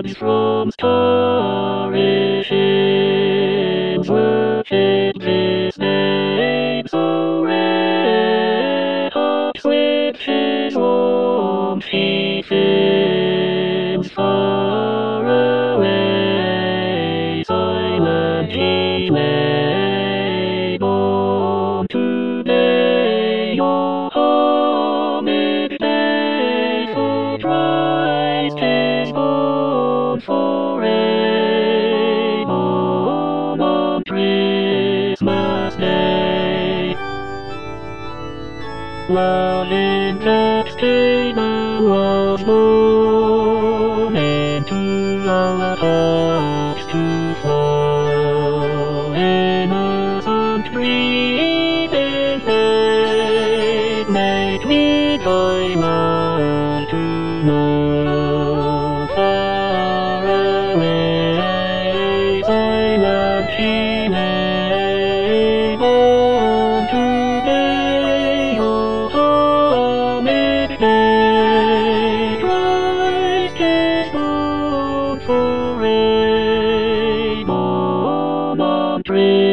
Gods from stariships worship this name so red hot switches warm she seems far away silent she lay born today your homage day for Christ is born for a born on Christmas Day. Love in that stable was born into our hearts to flow. Innocent breathing faith made me joy learn to know. Far away, silent she lay, born today, your homage day. Christ is born for a born on tree.